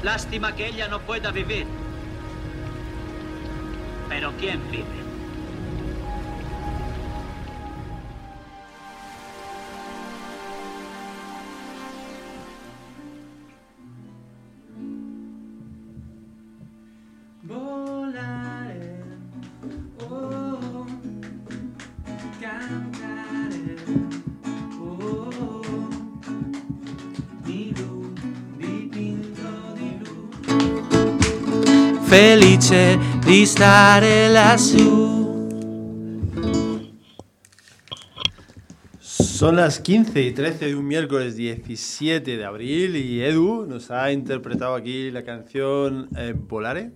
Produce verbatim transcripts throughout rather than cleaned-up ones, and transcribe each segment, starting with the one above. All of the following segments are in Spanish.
Lástima que ella no pueda vivir. Pero ¿quién vive? Volaré, oh, cantaré, oh, di lu, di pinto di lu. Felice di stare lassù. Son las quince y trece de un miércoles diecisiete de abril y Edu nos ha interpretado aquí la canción eh, Volare.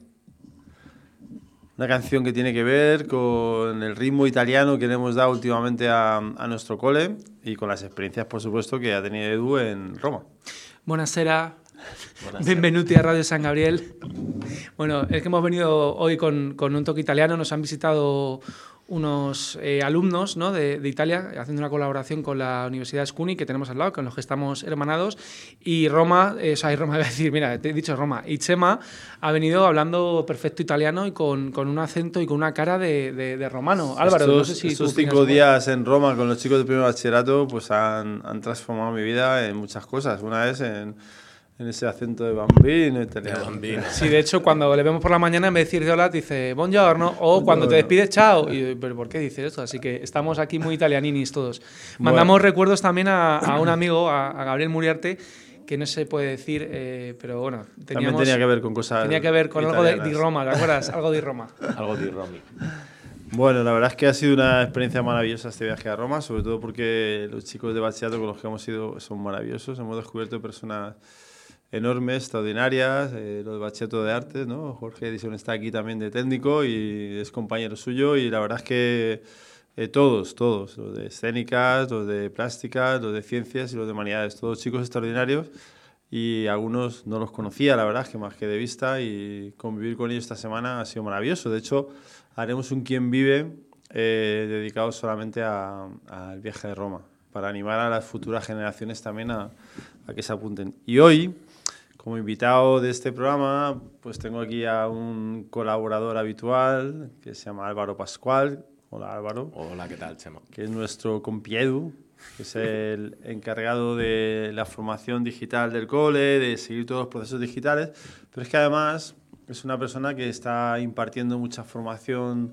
Una canción que tiene que ver con el ritmo italiano que le hemos dado últimamente a, a nuestro cole y con las experiencias, por supuesto, que ha tenido Edu en Roma. Buonasera. Benvenuti a Radio San Gabriel. Bueno, es que hemos venido hoy con, con un toque italiano. Nos han visitado unos eh, alumnos, ¿no?, de, de Italia, haciendo una colaboración con la Universidad Scuni, que tenemos al lado, con los que estamos hermanados. Y Roma, eh, o sea, Roma, iba a decir, mira, te he dicho Roma. Y Chema ha venido hablando perfecto italiano y con, con un acento y con una cara de, de, de romano. Álvaro, estos, no sé si estos cinco días en Roma con los chicos de primer bachillerato pues han, han transformado mi vida en muchas cosas. Una es en... en ese acento de bambino italiano. De bambino. Sí, de hecho, cuando le vemos por la mañana, en vez de decir de hola, te dice buongiorno, o cuando te despides, chao. Y, ¿pero por qué dices esto? Así que estamos aquí muy italianinis todos. Mandamos bueno. recuerdos también a, a un amigo, a, a Gabriel Muriarte, que no se puede decir, eh, pero bueno, teníamos, también tenía que ver con cosas tenía que ver con italianas. Algo de, de Roma, ¿te acuerdas? Algo de Roma. Algo de Romy. Bueno, la verdad es que ha sido una experiencia maravillosa este viaje a Roma, sobre todo porque los chicos de bachillerato con los que hemos ido son maravillosos. Hemos descubierto personas enormes, extraordinarias, eh, los de bachillerato de artes, ¿no? Jorge Edison está aquí también de técnico y es compañero suyo, y la verdad es que eh, todos, todos, los de escénicas, los de plásticas, los de ciencias y los de humanidades, todos chicos extraordinarios, y algunos no los conocía, la verdad es que más que de vista, y convivir con ellos esta semana ha sido maravilloso. De hecho, haremos un Quién Vive eh, dedicado solamente al viaje de Roma, para animar a las futuras generaciones también a, a que se apunten. Y hoy, como invitado de este programa, pues tengo aquí a un colaborador habitual que se llama Álvaro Pascual. Hola, Álvaro. Hola, ¿qué tal, Chema? Que es nuestro compiedu, que es el encargado de la formación digital del cole, de seguir todos los procesos digitales, pero es que además es una persona que está impartiendo mucha formación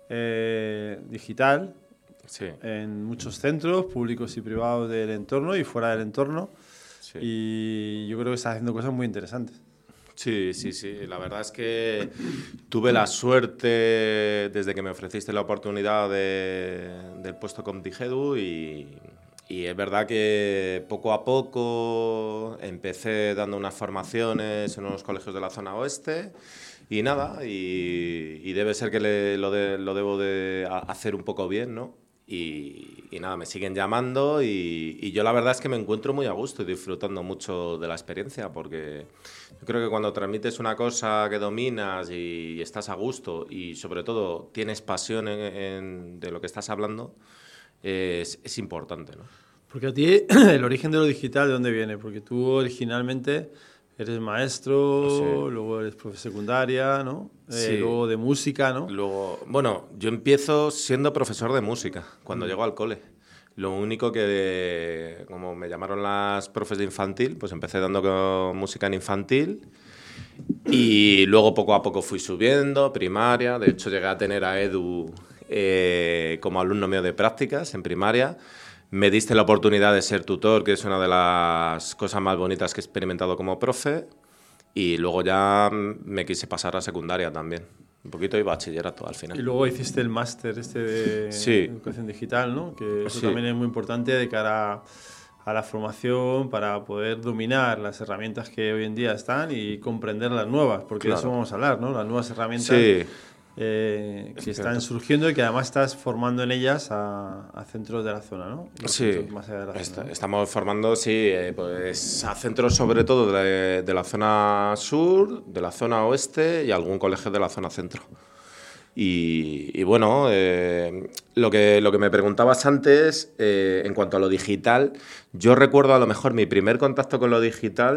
eh, digital, sí, en muchos centros públicos y privados del entorno y fuera del entorno. Sí. Y yo creo que está haciendo cosas muy interesantes. Sí, sí, sí. La verdad es que tuve la suerte, desde que me ofreciste la oportunidad de, del puesto con Digedu, y, y es verdad que poco a poco empecé dando unas formaciones en unos colegios de la zona oeste y nada, y, y debe ser que le, lo, de, lo debo de hacer un poco bien, ¿no? Y, y nada, me siguen llamando y, y yo la verdad es que me encuentro muy a gusto y disfrutando mucho de la experiencia, porque yo creo que cuando transmites una cosa que dominas y, y estás a gusto y sobre todo tienes pasión en, en, de lo que estás hablando, eh, es, es importante, ¿no? Porque a ti el origen de lo digital, ¿de dónde viene? Porque tú originalmente eres maestro, sí, luego eres profe secundaria, ¿no? Eh, sí. Luego de música, ¿no? Luego, bueno, yo empiezo siendo profesor de música cuando mm. llego al cole. Lo único que, como me llamaron las profes de infantil, pues empecé dando música en infantil y luego poco a poco fui subiendo, primaria. De hecho, llegué a tener a Edu eh, como alumno mío de prácticas en primaria. Me diste la oportunidad de ser tutor, que es una de las cosas más bonitas que he experimentado como profe, y luego ya me quise pasar a secundaria también, un poquito y bachillerato al final. Y luego hiciste el máster este de sí. educación digital, ¿no? Que eso sí. también es muy importante de cara a la formación, para poder dominar las herramientas que hoy en día están y comprender las nuevas, porque claro. de eso vamos a hablar, ¿no? Las nuevas herramientas. Sí. Eh, que están surgiendo y que además estás formando en ellas a, a centros de la zona, ¿no? Los sí, más allá de la Est zona, ¿no? Estamos formando, sí, eh, pues a centros sobre todo de, de la zona sur, de la zona oeste y algún colegio de la zona centro. Y, y bueno, eh, lo, que, lo que me preguntabas antes, eh, en cuanto a lo digital, yo recuerdo a lo mejor mi primer contacto con lo digital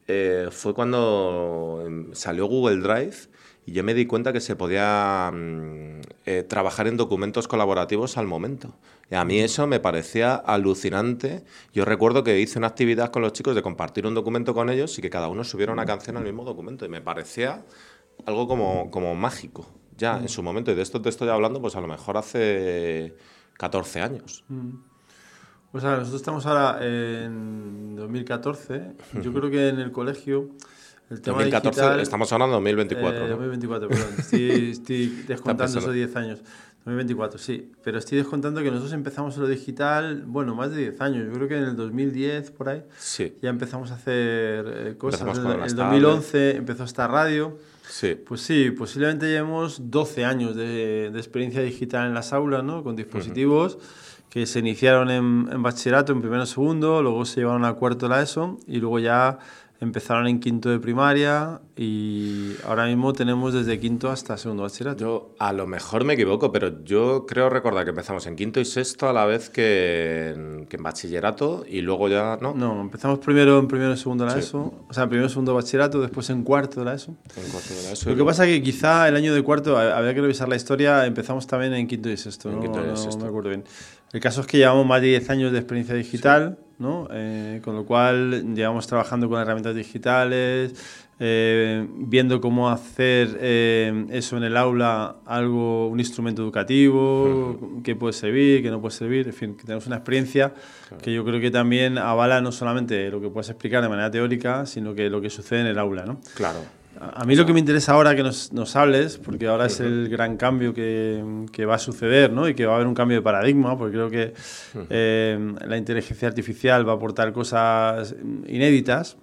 eh, fue cuando salió Google Drive y yo me di cuenta que se podía mm, eh, trabajar en documentos colaborativos al momento. Y a mí eso me parecía alucinante. Yo recuerdo que hice una actividad con los chicos de compartir un documento con ellos y que cada uno subiera una canción al mismo documento. Y me parecía algo como, como mágico ya en su momento. Y de esto te estoy hablando pues a lo mejor hace catorce años. Pues ahora, nosotros estamos ahora en dos mil catorce. Yo creo que en el colegio... El tema dos mil catorce, digital, estamos hablando de dos mil veinticuatro. Eh, ¿no? dos mil veinticuatro, perdón. Estoy, estoy descontando esos diez años. dos mil veinticuatro, sí. Pero estoy descontando que nosotros empezamos en lo digital, bueno, más de diez años. Yo creo que en el dos mil diez, por ahí, sí. ya empezamos a hacer eh, cosas. En el dos mil once empezó esta radio. Sí. Pues sí, posiblemente llevemos doce años de, de experiencia digital en las aulas, ¿no? Con dispositivos uh-huh. que se iniciaron en, en bachillerato, en primero y segundo, luego se llevaron a cuarto la ESO y luego ya... Empezaron en quinto de primaria y ahora mismo tenemos desde quinto hasta segundo bachillerato. Yo a lo mejor me equivoco, pero yo creo recordar que empezamos en quinto y sexto a la vez que en, que en bachillerato y luego ya, ¿no? No, empezamos primero en primero y segundo de la sí. ESO, o sea, primero y segundo bachillerato, después en cuarto de la ESO. En cuarto de la ESO. Lo que pasa es que quizá el año de cuarto, habría que revisar la historia, empezamos también en quinto y sexto, en ¿no? Quinto y no, sexto. no me acuerdo bien. El caso es que llevamos más de diez años de experiencia digital, sí. ¿no? Eh, con lo cual llevamos trabajando con herramientas digitales, eh, viendo cómo hacer eh, eso en el aula, algo, un instrumento educativo, uh-huh. que puede servir, que no puede servir, en fin, que tenemos una experiencia claro. que yo creo que también avala no solamente lo que puedes explicar de manera teórica, sino que lo que sucede en el aula, ¿no? Claro. A mí lo que me interesa ahora que nos, nos hables, porque ahora es el gran cambio que, que va a suceder, ¿no? Y que va a haber un cambio de paradigma, porque creo que eh, la inteligencia artificial va a aportar cosas inéditas.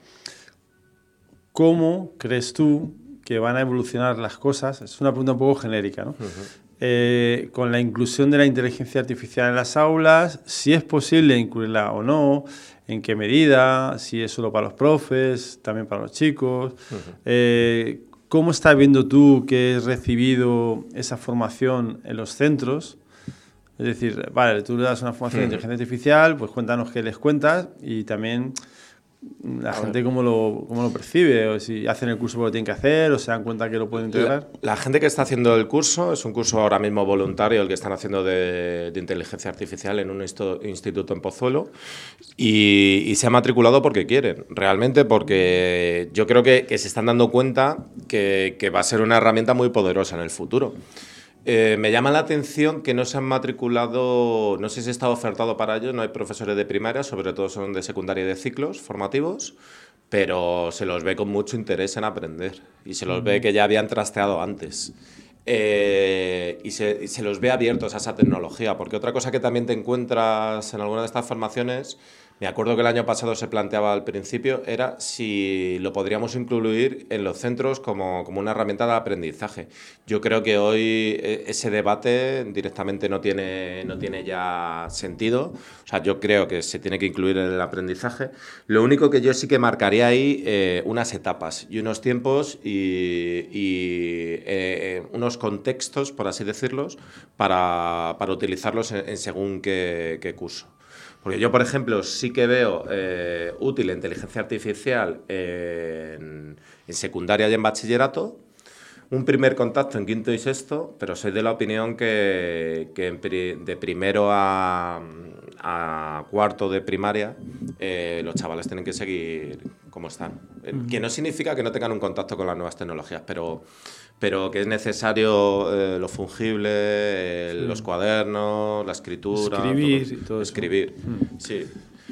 ¿Cómo crees tú que van a evolucionar las cosas? Es una pregunta un poco genérica, ¿no? Uh-huh. Eh, con la inclusión de la inteligencia artificial en las aulas, si es posible incluirla o no, en qué medida, si es solo para los profes, también para los chicos. Uh-huh. Eh, ¿Cómo estás viendo tú que has recibido esa formación en los centros? Es decir, vale, tú le das una formación uh-huh. de inteligencia artificial, pues cuéntanos qué les cuentas y también la a gente ver. cómo lo, cómo lo percibe, o si hacen el curso porque lo tienen que hacer, o se dan cuenta que lo pueden integrar. La, la gente que está haciendo el curso, es un curso ahora mismo voluntario, el que están haciendo de, de inteligencia artificial en un isto, instituto en Pozuelo, y, y se ha matriculado porque quieren, realmente porque yo creo que, que se están dando cuenta que, que va a ser una herramienta muy poderosa en el futuro. Eh, me llama la atención que no se han matriculado, no sé si está ofertado para ellos, no hay profesores de primaria, sobre todo son de secundaria y de ciclos formativos, pero se los ve con mucho interés en aprender y se los ve que ya habían trasteado antes. Eh, y, se, y se los ve abiertos a esa tecnología, porque otra cosa que también te encuentras en alguna de estas formaciones, me acuerdo que el año pasado se planteaba al principio, era si lo podríamos incluir en los centros como, como una herramienta de aprendizaje. Yo creo que hoy ese debate directamente no tiene, no tiene ya sentido. O sea, yo creo que se tiene que incluir en el aprendizaje. Lo único que yo sí que marcaría ahí eh, unas etapas y unos tiempos y, y eh, unos contextos, por así decirlos, para, para utilizarlos en, en según qué, qué curso. Porque yo, por ejemplo, sí que veo eh, útil la inteligencia artificial en, en secundaria y en bachillerato, un primer contacto en quinto y sexto, pero soy de la opinión que, que en pri, de primero a, a cuarto de primaria eh, los chavales tienen que seguir como están. Uh-huh. Que no significa que no tengan un contacto con las nuevas tecnologías, pero... pero que es necesario eh, lo fungible, eh, sí. los cuadernos, la escritura... Escribir todo, y todo Escribir, eso. Mm. sí.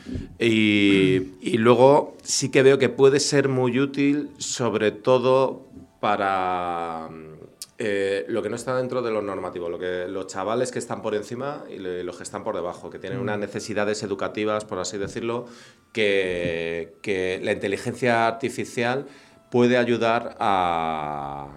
Y, y luego sí que veo que puede ser muy útil, sobre todo para eh, lo que no está dentro de los normativos, lo que, los chavales que están por encima y le, los que están por debajo, que tienen mm. unas necesidades educativas, por así decirlo, que, que la inteligencia artificial puede ayudar a...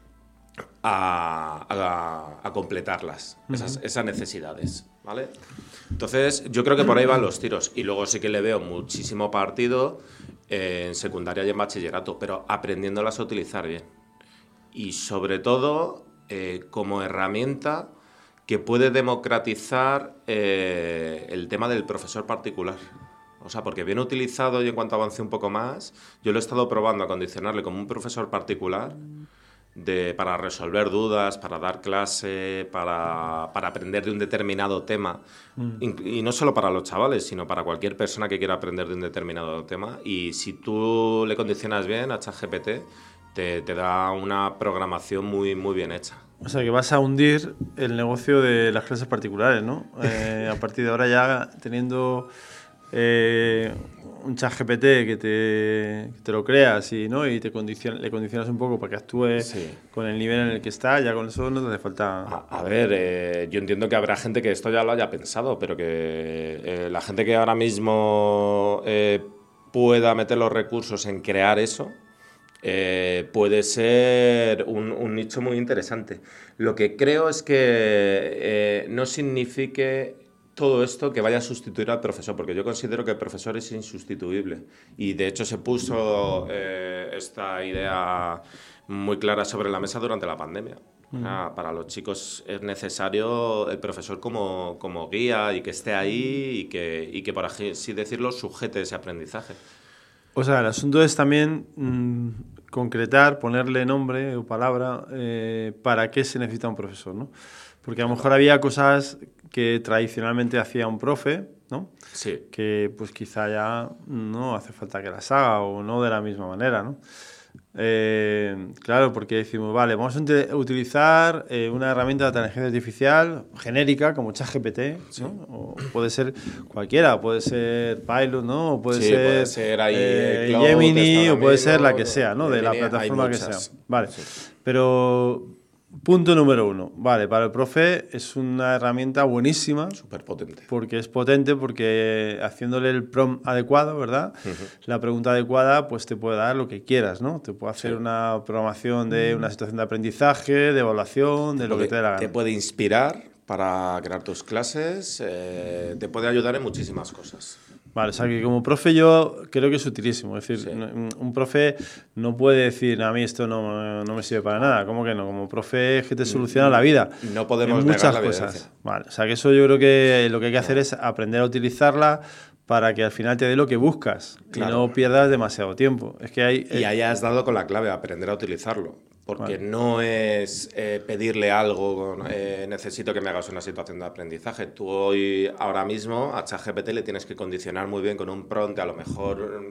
A, a, a completarlas, uh-huh. esas, esas necesidades, ¿vale? Entonces, yo creo que por ahí van los tiros. Y luego sí que le veo muchísimo partido en secundaria y en bachillerato, pero aprendiéndolas a utilizar bien. Y sobre todo, eh, como herramienta que puede democratizar eh, el tema del profesor particular. O sea, porque bien utilizado y en cuanto avance un poco más, yo lo he estado probando a condicionarle como un profesor particular de, para resolver dudas, para dar clase, para, para aprender de un determinado tema. Mm. Y, y no solo para los chavales, sino para cualquier persona que quiera aprender de un determinado tema. Y si tú le condicionas bien a ChatGPT, te, te da una programación muy, muy bien hecha. O sea, que vas a hundir el negocio de las clases particulares, ¿no? Eh, a partir de ahora ya teniendo eh, un ChatGPT que te, que te lo creas y, ¿no? y te condiciona, le condicionas un poco para que actúe sí. con el nivel en el que está, ya con eso no te hace falta... A, a ver, eh, yo entiendo que habrá gente que esto ya lo haya pensado, pero que eh, la gente que ahora mismo eh, pueda meter los recursos en crear eso, Eh, puede ser un, un nicho muy interesante. Lo que creo es que eh, no signifique todo esto que vaya a sustituir al profesor, porque yo considero que el profesor es insustituible. Y de hecho se puso eh, esta idea muy clara sobre la mesa durante la pandemia. Mm. Ah, para los chicos es necesario el profesor como, como guía y que esté ahí y que, y que, por así decirlo, sujete ese aprendizaje. O sea, el asunto es también mmm, concretar, ponerle nombre o palabra eh, para qué se necesita un profesor, ¿no? Porque a lo mejor había cosas que tradicionalmente hacía un profe, ¿no? Sí. Que pues quizá ya no hace falta que las haga o no de la misma manera, ¿no? Eh, claro, porque decimos, vale, vamos a utilizar eh, una herramienta de inteligencia artificial genérica como ChatGPT, sí. ¿no? O puede ser cualquiera, puede ser Pilot, ¿no? O puede sí, ser, puede ser ahí, eh, Cloud, Gemini, o puede mismo, ser la que sea, ¿no? De la plataforma que sea. Vale, sí. Pero punto número uno, vale, para el profe es una herramienta buenísima. Súper potente. Porque es potente, porque haciéndole el prompt adecuado, ¿verdad? Uh-huh. La pregunta adecuada, pues te puede dar lo que quieras, ¿no? Te puede hacer sí. una programación de una situación de aprendizaje, de evaluación, de te lo puede, que te dé la gana. Te puede inspirar para crear tus clases, eh, te puede ayudar en muchísimas cosas. Vale, o sea que como profe yo creo que es utilísimo. Es decir, sí. un profe no puede decir a mí esto no, no me sirve para nada. ¿Cómo que no? Como profe es que te soluciona la vida. No podemos en muchas negar la cosas. evidencia. Vale, o sea que eso yo creo que lo que hay que hacer es aprender a utilizarla para que al final te dé lo que buscas claro. y no pierdas demasiado tiempo. Es que hay, y ahí has dado con la clave, aprender a utilizarlo. Porque vale. no es eh, pedirle algo, eh, necesito que me hagas una situación de aprendizaje. Tú hoy, ahora mismo, a ChatGPT le tienes que condicionar muy bien con un prompt, a lo mejor,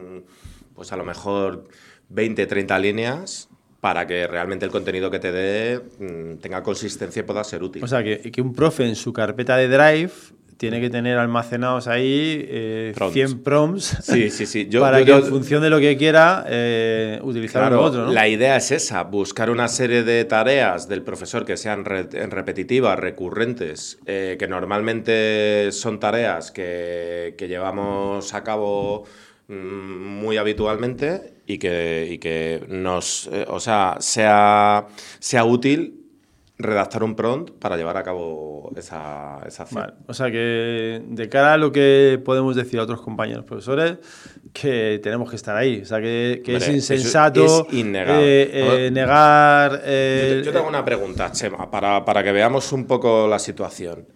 pues a lo mejor veinte, treinta líneas, para que realmente el contenido que te dé mmm, tenga consistencia y pueda ser útil. O sea, que, que un profe en su carpeta de Drive tiene que tener almacenados ahí eh, prompts. cien prompts sí, sí, sí. Yo, para yo, que yo, en función de lo que quiera eh, utilizar claro, lo otro, ¿no? La idea es esa, buscar una serie de tareas del profesor que sean re repetitivas, recurrentes, eh, que normalmente son tareas que, que llevamos a cabo mmm, muy habitualmente y que, y que nos, eh, o sea, sea, sea útil redactar un prompt para llevar a cabo esa, esa acción. Vale. O sea que de cara a lo que podemos decir a otros compañeros profesores, que tenemos que estar ahí. O sea que, que Hombre, es insensato es innegable. Eh, eh, negar... Eh, yo, te, yo te hago una pregunta, Chema, para, para que veamos un poco la situación.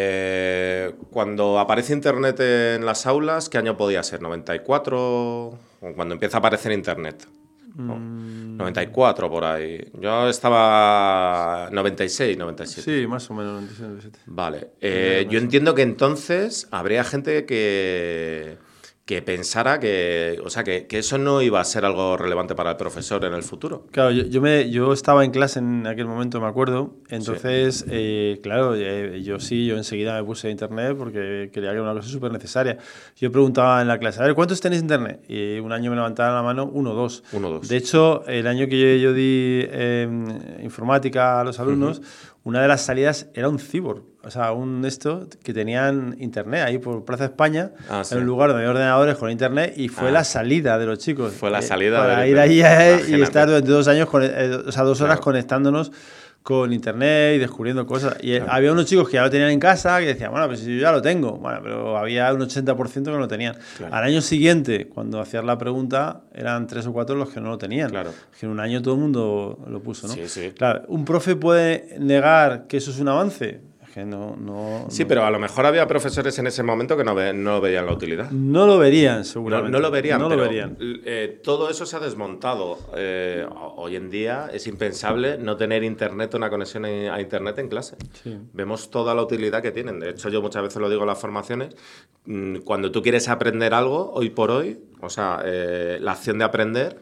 Eh, cuando aparece Internet en las aulas, ¿qué año podía ser? ¿noventa y cuatro? Cuando empieza a aparecer Internet. ¿No? Mm. noventa y cuatro por ahí. Yo estaba noventa y seis, noventa y siete. Sí, más o menos noventa y seis, noventa y siete. Vale. Eh, yo entiendo que entonces habría gente que, que pensara que, o sea, que, que eso no iba a ser algo relevante para el profesor en el futuro. Claro, yo, yo, me, yo estaba en clase en aquel momento, me acuerdo. Entonces, sí. eh, claro, eh, yo sí, yo enseguida me puse a internet porque creía que era una cosa súper necesaria. Yo preguntaba en la clase, a ver, ¿cuántos tenéis internet? Y un año me levantaban la mano, uno o dos. Uno, dos. De hecho, el año que yo, yo di eh, informática a los alumnos, uh-huh. una de las salidas era un cyborg. O sea, un esto que tenían internet ahí por Plaza España, ah, sí. en un lugar donde había ordenadores con internet, y fue ah. la salida de los chicos. Fue la eh, salida. Para de, ir de, ahí de, y estar durante dos años, con, eh, o sea, dos horas claro. conectándonos con internet y descubriendo cosas. Y claro. había unos chicos que ya lo tenían en casa que decían, bueno, pues si yo ya lo tengo. Bueno, pero había un ochenta por ciento que no lo tenían. Claro. Al año siguiente, cuando hacías la pregunta, eran tres o cuatro los que no lo tenían. Claro. Que en un año todo el mundo lo puso, ¿no? Sí, sí. Claro, ¿un profe puede negar que eso es un avance? que no, no, Sí, no. pero a lo mejor había profesores en ese momento que no, ve, no veían la utilidad. No lo verían, seguramente. No, no lo verían, no pero lo verían. Eh, todo eso se ha desmontado. Eh, hoy en día es impensable no tener internet o una conexión a internet en clase. Sí. Vemos toda la utilidad que tienen. De hecho, yo muchas veces lo digo en las formaciones. Cuando tú quieres aprender algo, hoy por hoy, o sea, eh, la acción de aprender,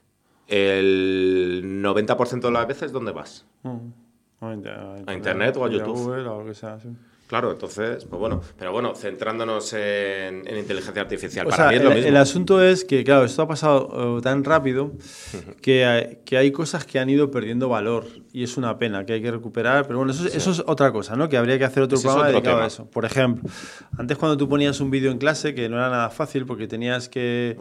el noventa por ciento de las veces, ¿dónde vas? Mm. A, internet, a internet o a YouTube. Google, o lo que sea, sí. Claro, entonces, pues bueno, pero bueno, centrándonos en, en inteligencia artificial, O para sea, mí es el, lo mismo. el asunto es que, claro, esto ha pasado uh, tan rápido que hay, que hay cosas que han ido perdiendo valor y es una pena que hay que recuperar, pero bueno, eso, es- Sí. eso es otra cosa, ¿no? Que habría que hacer otro Ese es programa otro dedicado tema. a eso. Por ejemplo, antes cuando tú ponías un vídeo en clase, que no era nada fácil porque tenías que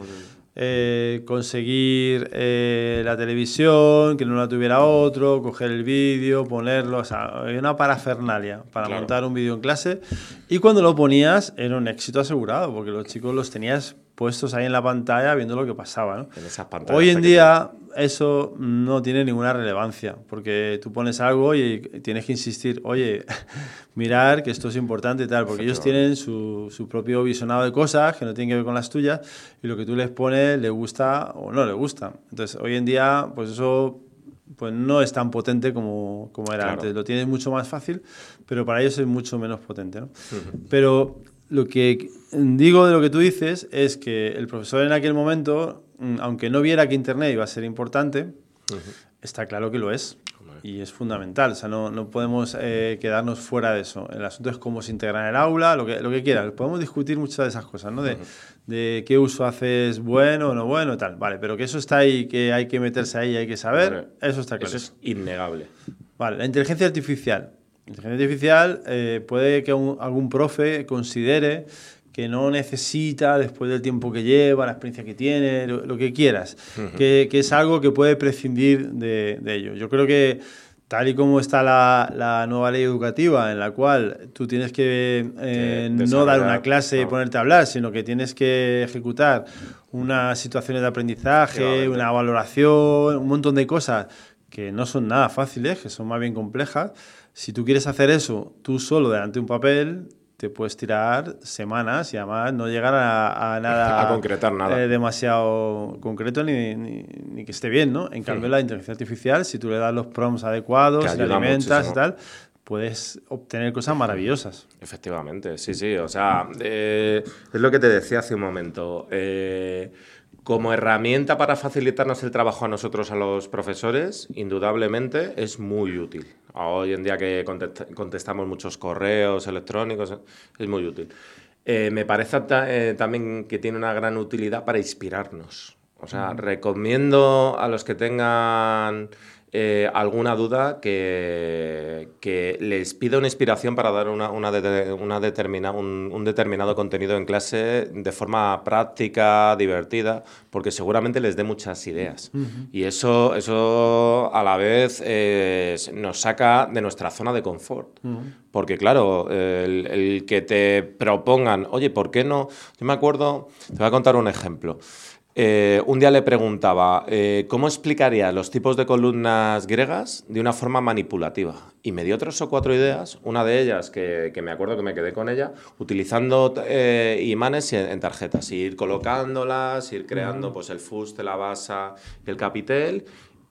eh, conseguir eh, la televisión, que no la tuviera otro, coger el vídeo, ponerlo, o sea, había una parafernalia para Claro. montar un vídeo en clase y cuando lo ponías era un éxito asegurado porque los chicos los tenías puestos ahí en la pantalla viendo lo que pasaba, ¿no? En esas pantallas Hoy en pequeñas. día eso no tiene ninguna relevancia porque tú pones algo y tienes que insistir, oye, mirar que esto es importante y tal, porque ellos tienen su, su propio visionado de cosas que no tienen que ver con las tuyas y lo que tú les pones les gusta o no les gusta. Entonces, hoy en día, pues eso pues no es tan potente como, como era Claro. antes. Lo tienes mucho más fácil, pero para ellos es mucho menos potente, ¿no? Uh-huh. Pero lo que digo de lo que tú dices es que el profesor en aquel momento, aunque no viera que Internet iba a ser importante, uh-huh. está claro que lo es. Y es fundamental, o sea, no, no podemos eh, quedarnos fuera de eso. El asunto es cómo se integra en el aula, lo que, lo que quieras. Podemos discutir muchas de esas cosas, ¿no? De, uh-huh. de qué uso haces bueno o no bueno, tal. Vale, pero que eso está ahí, que hay que meterse ahí, hay que saber, vale. Eso está claro. Eso es innegable. Vale, la inteligencia artificial. La inteligencia artificial eh, puede que un, algún profe considere que no necesita, después del tiempo que lleva, la experiencia que tiene, lo, lo que quieras, uh-huh. que, que es algo que puede prescindir de, de ello. Yo creo que tal y como está la, la nueva ley educativa, en la cual tú tienes que eh, no dar una clase no. y ponerte a hablar, sino que tienes que ejecutar unas situaciones de aprendizaje, una valoración, un montón de cosas que no son nada fáciles, que son más bien complejas. Si tú quieres hacer eso tú solo delante de un papel, te puedes tirar semanas y además no llegar a, a nada a concretar nada eh, demasiado concreto ni, ni, ni que esté bien, ¿no? En cambio, sí. la inteligencia artificial, si tú le das los prompts adecuados, le alimentas muchísimo. y tal, puedes obtener cosas maravillosas. Efectivamente, sí, sí. O sea, eh, es lo que te decía hace un momento. Eh, Como herramienta para facilitarnos el trabajo a nosotros, a los profesores, indudablemente es muy útil. Hoy en día que contest- contestamos muchos correos electrónicos, es muy útil. Eh, me parece ta- eh, también que tiene una gran utilidad para inspirarnos. O sea, mm. recomiendo a los que tengan eh, alguna duda que, que les pida una inspiración para dar una, una de, una determina, un, un determinado contenido en clase de forma práctica, divertida, porque seguramente les dé muchas ideas. Uh-huh. Y eso, eso a la vez eh, nos saca de nuestra zona de confort. Uh-huh. Porque claro, el, el que te propongan, oye, ¿por qué no? Yo me acuerdo, te voy a contar un ejemplo. Eh, un día le preguntaba, eh, ¿cómo explicaría los tipos de columnas griegas de una forma manipulativa? Y me dio tres o cuatro ideas, una de ellas que, que me acuerdo que me quedé con ella, utilizando eh, imanes en, en tarjetas, ir colocándolas, ir creando uh-huh. pues, el fuste, la base y el capitel,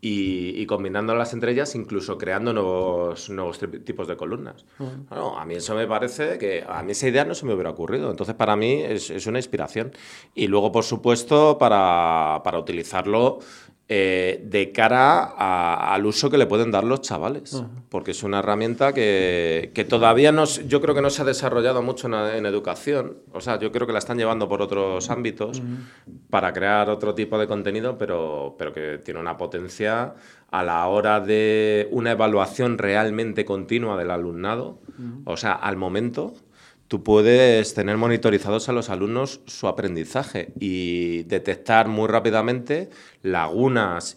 y, y combinándolas entre ellas, incluso creando nuevos, nuevos tipos de columnas. Uh-huh. Bueno, a mí eso me parece que a mí esa idea no se me hubiera ocurrido. Entonces, para mí es, es una inspiración. Y luego, por supuesto, para, para utilizarlo eh, de cara a, al uso que le pueden dar los chavales. Uh-huh. Porque es una herramienta que, que todavía no, yo creo que no se ha desarrollado mucho en, en educación. O sea, yo creo que la están llevando por otros ámbitos uh-huh. para crear otro tipo de contenido, pero, pero que tiene una potencia a la hora de una evaluación realmente continua del alumnado. Uh-huh. O sea, al momento, tú puedes tener monitorizados a los alumnos su aprendizaje y detectar muy rápidamente lagunas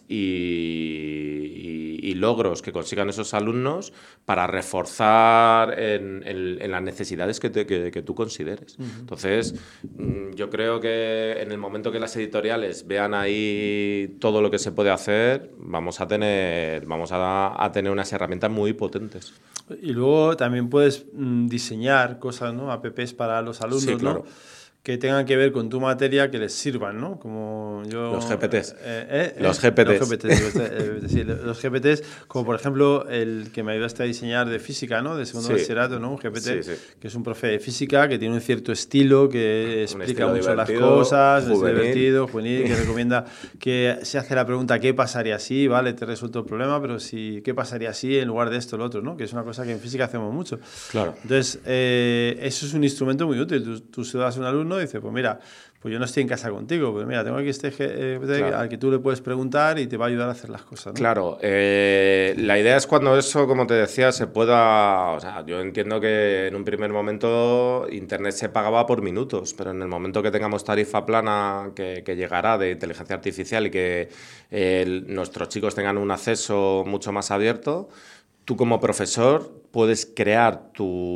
y, y, y logros que consigan esos alumnos para reforzar en, en, en las necesidades que, te, que, que tú consideres. Uh-huh. Entonces, yo creo que en el momento que las editoriales vean ahí todo lo que se puede hacer, vamos a tener, vamos a, a tener unas herramientas muy potentes. Y luego también puedes mm, diseñar cosas, ¿no? Apps para los alumnos, sí, claro, ¿no? Que tengan que ver con tu materia, que les sirvan, ¿no? Como yo... Los G P Ts. Eh, eh, los G P Ts. Los G P Ts, eh, sí, los G P Ts, como por ejemplo el que me ayudaste a diseñar de física, ¿no? De segundo sí. bachillerato, ¿no? Un G P T, sí, sí. que es un profe de física, que tiene un cierto estilo, que explica mucho las cosas, es divertido, juvenil, que recomienda que se hace la pregunta ¿qué pasaría si? Vale, te resuelto el problema, pero si ¿qué pasaría si en lugar de esto o lo otro? ¿No? Que es una cosa que en física hacemos mucho. Claro. Entonces, eh, eso es un instrumento muy útil. Tú, tú se lo das a un alumno y dices, pues mira, pues yo no estoy en casa contigo, pues mira, tengo aquí este G P T claro. al que tú le puedes preguntar y te va a ayudar a hacer las cosas, ¿no? Claro, eh, la idea es cuando eso, como te decía, se pueda... O sea, yo entiendo que en un primer momento Internet se pagaba por minutos, pero en el momento que tengamos tarifa plana que, que llegará de inteligencia artificial y que eh, nuestros chicos tengan un acceso mucho más abierto, tú como profesor puedes crear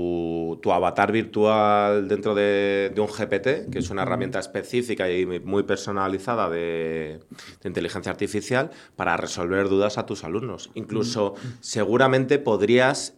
tu, tu avatar virtual dentro de, de un G P T, que es una herramienta específica y muy personalizada de, de inteligencia artificial para resolver dudas a tus alumnos. Incluso seguramente podrías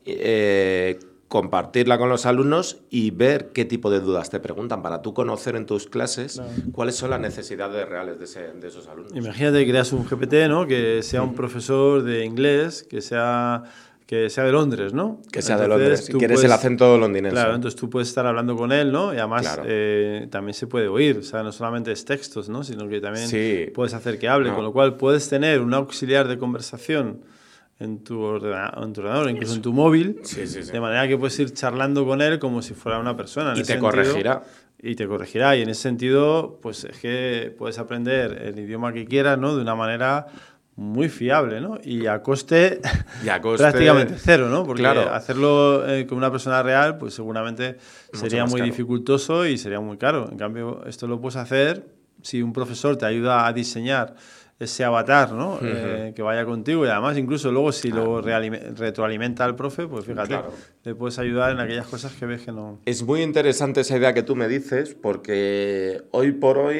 eh, compartirla con los alumnos y ver qué tipo de dudas te preguntan para tú conocer en tus clases claro. cuáles son las necesidades reales de, ese, de esos alumnos. Imagínate que creas un G P T, ¿no? Que sea un profesor de inglés, que sea... que sea de Londres, ¿no? Que sea entonces, de Londres, quieres puedes, el acento londinense. Claro, entonces tú puedes estar hablando con él, ¿no? Y además claro. eh, también se puede oír, o sea, no solamente es textos, ¿no? Sino que también sí. puedes hacer que hable, no. con lo cual puedes tener un auxiliar de conversación en tu ordenador, en tu ordenador incluso en tu móvil, sí, sí, sí. de manera que puedes ir charlando con él como si fuera una persona. En y ese te sentido, corregirá. Y te corregirá, y en ese sentido, pues es que puedes aprender el idioma que quieras, ¿no? De una manera... muy fiable, ¿no? Y a coste, y a coste prácticamente cero, ¿no? Porque claro. hacerlo eh, con una persona real, pues seguramente Mucho sería muy caro. dificultoso y sería muy caro. En cambio, esto lo puedes hacer si un profesor te ayuda a diseñar ese avatar, ¿no? Uh-huh. eh, que vaya contigo y además incluso luego si lo retroalimenta al profe, pues fíjate, claro. le puedes ayudar en aquellas cosas que ves que no... Es muy interesante esa idea que tú me dices porque hoy por hoy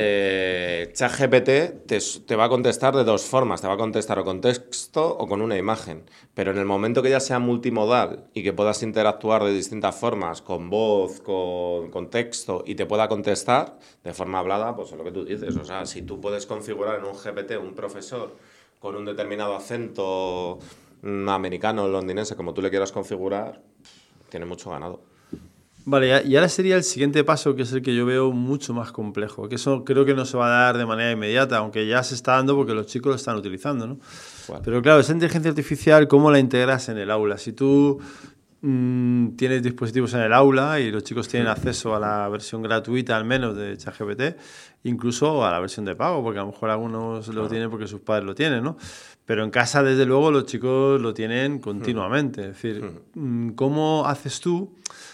eh, ChatGPT te, te va a contestar de dos formas, te va a contestar o con texto o con una imagen, pero en el momento que ya sea multimodal y que puedas interactuar de distintas formas, con voz, con, con texto y te pueda contestar de forma hablada, pues es lo que tú dices, o sea, si tú puedes configurar en un G P T un profesor con un determinado acento americano o londinense, como tú le quieras configurar, tiene mucho ganado. Vale, y ahora sería el siguiente paso, que es el que yo veo mucho más complejo, que eso creo que no se va a dar de manera inmediata, aunque ya se está dando porque los chicos lo están utilizando, ¿no? ¿Cuál? Pero claro, esa inteligencia artificial, ¿cómo la integras en el aula? Si tú mmm, tienes dispositivos en el aula y los chicos tienen acceso a la versión gratuita al menos de ChatGPT, incluso a la versión de pago, porque a lo mejor algunos claro. lo tienen porque sus padres lo tienen, ¿no? Pero en casa, desde luego, los chicos lo tienen continuamente. Es decir, ¿cómo haces tú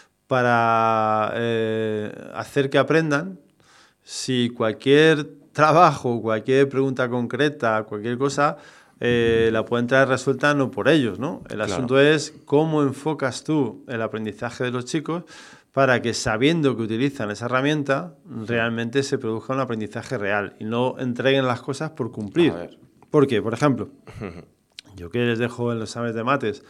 para eh, hacer que aprendan si cualquier trabajo, cualquier pregunta concreta, cualquier cosa, eh, la pueden traer resuelta no por ellos, ¿no? El claro. asunto es cómo enfocas tú el aprendizaje de los chicos para que, sabiendo que utilizan esa herramienta, realmente se produzca un aprendizaje real y no entreguen las cosas por cumplir. ¿Por qué? Por ejemplo, yo que les dejo en los exámenes de mates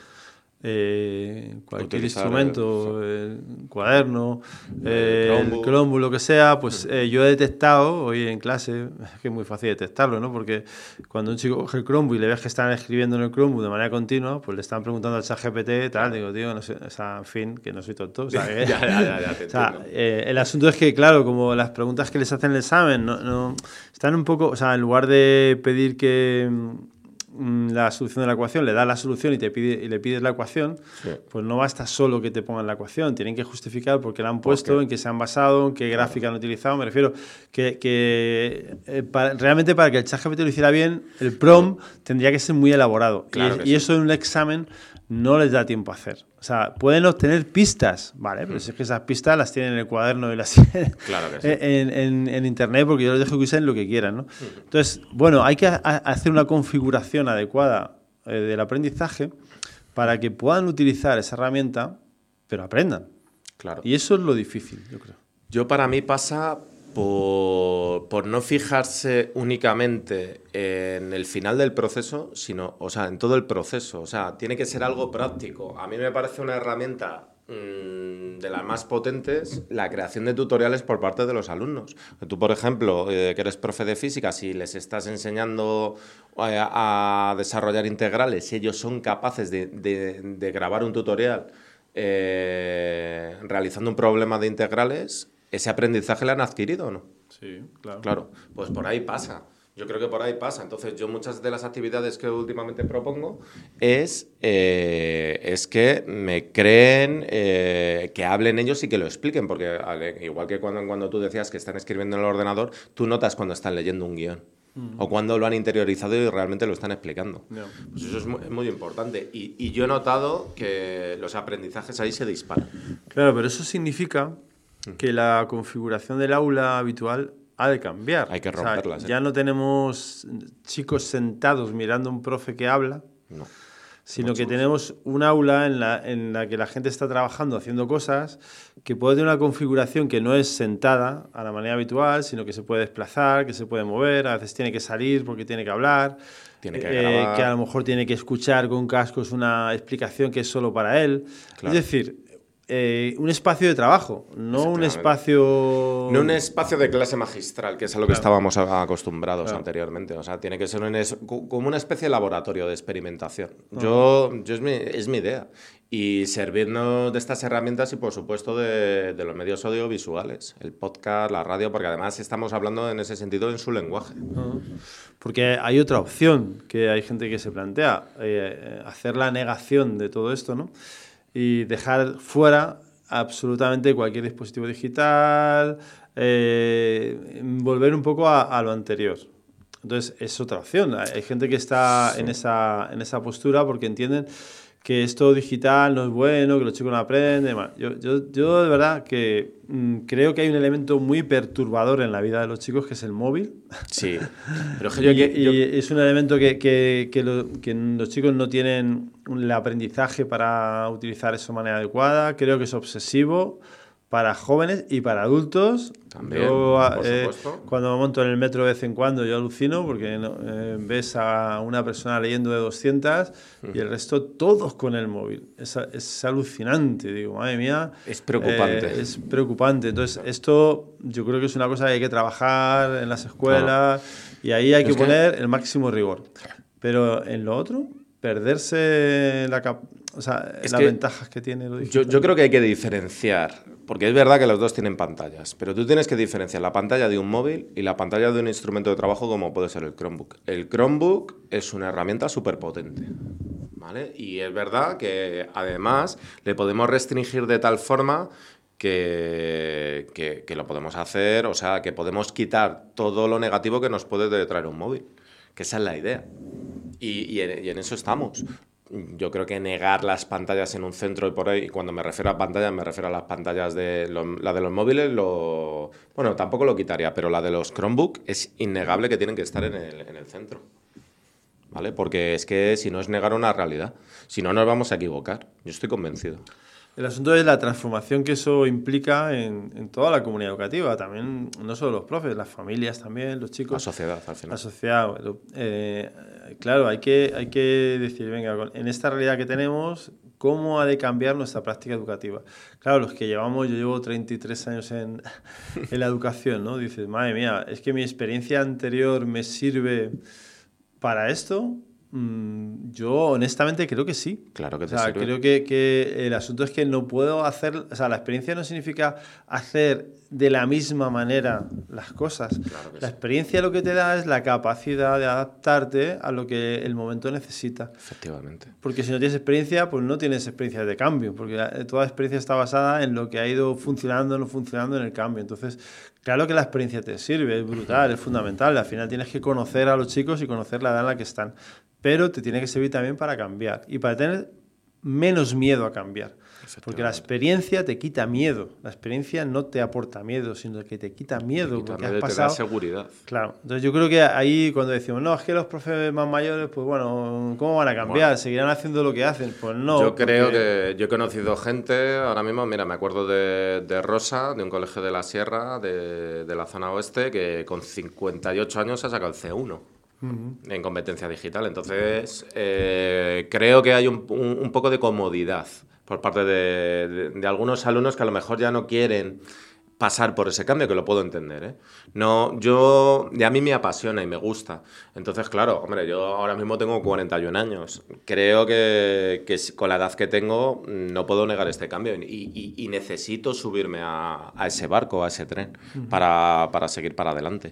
eh, cualquier Utilizar instrumento, el, el cuaderno, eh, el, Chromebook. el Chromebook, lo que sea, pues eh, yo he detectado hoy en clase, es que es muy fácil detectarlo, ¿no? Porque cuando un chico coge el Chromebook y le ves que están escribiendo en el Chromebook de manera continua, pues le están preguntando al ChatGPT, tal, digo, tío, no sé, o sea, en fin, que no soy tonto, o sea, que, ya, ya, ya, ya, te o sea eh, el asunto es que, claro, como las preguntas que les hacen en el examen, no, no, están un poco, o sea, en lugar de pedir que la solución de la ecuación, le da la solución y te pide y le pides la ecuación, sí. pues no basta solo que te pongan la ecuación, tienen que justificar por qué la han puesto, en qué se han basado, en qué claro. gráfica han utilizado. Me refiero que, que eh, para, realmente para que el ChatGPT lo hiciera bien, el prompt tendría que ser muy elaborado. Claro y, y sí. eso en un examen no les da tiempo a hacer. O sea, pueden obtener pistas, ¿vale? Pero si es que esas pistas las tienen en el cuaderno y las tienen Claro que sí. en, en, en internet, porque yo les dejo que usen lo que quieran, ¿no? Entonces, bueno, hay que a, a hacer una configuración adecuada eh, del aprendizaje para que puedan utilizar esa herramienta, pero aprendan. Claro. Y eso es lo difícil, yo creo. Yo para mí pasa por, por no fijarse únicamente en el final del proceso, sino, o sea, en todo el proceso. O sea, tiene que ser algo práctico. A mí me parece una herramienta mmm, de las más potentes la creación de tutoriales por parte de los alumnos. Tú, por ejemplo, eh, que eres profe de física, si les estás enseñando a, a desarrollar integrales, si ellos son capaces de, de, de grabar un tutorial eh, realizando un problema de integrales, ¿ese aprendizaje lo han adquirido o no? Sí, claro. Claro, pues por ahí pasa. Yo creo que por ahí pasa. Entonces, yo muchas de las actividades que últimamente propongo es, eh, es que me creen, eh, que hablen ellos y que lo expliquen, porque igual que cuando, cuando tú decías que están escribiendo en el ordenador, tú notas cuando están leyendo un guión. Mm. O cuando lo han interiorizado y realmente lo están explicando. No. Pues eso es muy, es muy importante. Y, y yo he notado que los aprendizajes ahí se disparan. Claro, pero eso significa que la configuración del aula habitual ha de cambiar. Hay que romperla. O sea, ya no tenemos chicos sentados mirando a un profe que habla, no. sino Muchos. que tenemos un aula en la, en la que la gente está trabajando, haciendo cosas, que puede tener una configuración que no es sentada a la manera habitual, sino que se puede desplazar, que se puede mover, a veces tiene que salir porque tiene que hablar, tiene que, eh, grabar. que a lo mejor tiene que escuchar con cascos una explicación que es solo para él. Claro. Es decir, Eh, un espacio de trabajo, no un espacio... No un espacio de clase magistral, que es a lo que claro. estábamos acostumbrados claro. anteriormente. O sea, tiene que ser un es... como una especie de laboratorio de experimentación. Uh-huh. Yo, yo es, mi, es mi idea. Y servirnos de estas herramientas y, por supuesto, de, de los medios audiovisuales, el podcast, la radio, porque además estamos hablando en ese sentido en su lenguaje. Uh-huh. Porque hay otra opción que hay gente que se plantea, eh, hacer la negación de todo esto, ¿no? Y dejar fuera absolutamente cualquier dispositivo digital, eh, volver un poco a, a lo anterior. Entonces, es otra opción. Hay gente que está sí. en, esa, en esa postura porque entienden que esto digital no es bueno, que los chicos no aprenden. Yo, yo, yo de verdad que mmm, creo que hay un elemento muy perturbador en la vida de los chicos, que es el móvil. Sí. Pero y, yo, y yo... es un elemento que, que, que, lo, que los chicos no tienen el aprendizaje para utilizar eso de manera adecuada. Creo que es obsesivo para jóvenes y para adultos. También, yo, por eh, supuesto. Cuando me monto en el metro de vez en cuando, yo alucino porque no, eh, ves a una persona leyendo de doscientas y el resto todos con el móvil. Es, es alucinante, digo, madre mía. Es preocupante. Eh, es preocupante. Entonces, esto yo creo que es una cosa que hay que trabajar en las escuelas claro. y ahí hay que es poner que... el máximo rigor. Pero en lo otro, perderse la cap O sea, es las que ventajas que tiene lo digital. Yo, yo creo que hay que diferenciar, porque es verdad que los dos tienen pantallas, pero tú tienes que diferenciar la pantalla de un móvil y la pantalla de un instrumento de trabajo como puede ser el Chromebook. El Chromebook es una herramienta súper potente, ¿vale? Y es verdad que además le podemos restringir de tal forma que, que, que lo podemos hacer, o sea, que podemos quitar todo lo negativo que nos puede traer un móvil, que esa es la idea. Y, y, en, y en eso estamos. Yo creo que negar las pantallas en un centro y por ahí, y cuando me refiero a pantallas, me refiero a las pantallas de lo, la de los móviles, lo, bueno, tampoco lo quitaría, pero la de los Chromebook es innegable que tienen que estar en el, en el centro, ¿vale? Porque es que si no es negar una realidad, si no nos vamos a equivocar, yo estoy convencido. El asunto es la transformación que eso implica en, en toda la comunidad educativa, también no solo los profes, las familias también, los chicos. La sociedad, al final. La sociedad. Eh, claro, hay que, hay que decir, venga, en esta realidad que tenemos, ¿cómo ha de cambiar nuestra práctica educativa? Claro, los que llevamos, yo llevo treinta y tres años en, en la educación, ¿no? Dices, madre mía, es que mi experiencia anterior me sirve para esto. Yo honestamente creo que sí. Claro que te o sea, sirve. Creo que, que el asunto es que no puedo hacer... O sea, la experiencia no significa hacer de la misma manera las cosas. Claro que la sí. experiencia lo que te da es la capacidad de adaptarte a lo que el momento necesita. Efectivamente. Porque si no tienes experiencia, pues no tienes experiencia de cambio. Porque toda experiencia está basada en lo que ha ido funcionando o no funcionando en el cambio. Entonces, claro que la experiencia te sirve, es brutal, es fundamental. Al final tienes que conocer a los chicos y conocer la edad en la que están. Pero te tiene que servir también para cambiar y para tener menos miedo a cambiar. Porque la experiencia te quita miedo. La experiencia no te aporta miedo, sino que te quita miedo. Te quita porque miedo, has pasado... te da seguridad. Claro. Entonces yo creo que ahí cuando decimos, no, es que los profes más mayores, pues bueno, ¿cómo van a cambiar? Bueno, ¿seguirán haciendo lo que hacen? Pues no. Yo creo porque... que yo he conocido gente, ahora mismo, mira, me acuerdo de, de Rosa, de un colegio de la Sierra, de, de la zona oeste, que con cincuenta y ocho años ha sacado el C uno. Uh-huh. En competencia digital. Entonces, eh, creo que hay un, un, un poco de comodidad por parte de, de, de algunos alumnos que a lo mejor ya no quieren pasar por ese cambio, que lo puedo entender, ¿eh? No, yo, y a mí me apasiona y me gusta. Entonces, claro, hombre, yo ahora mismo tengo cuarenta y un años. Creo que, que con la edad que tengo no puedo negar este cambio y, y, y necesito subirme a, a ese barco, a ese tren, uh-huh. para, para seguir para adelante.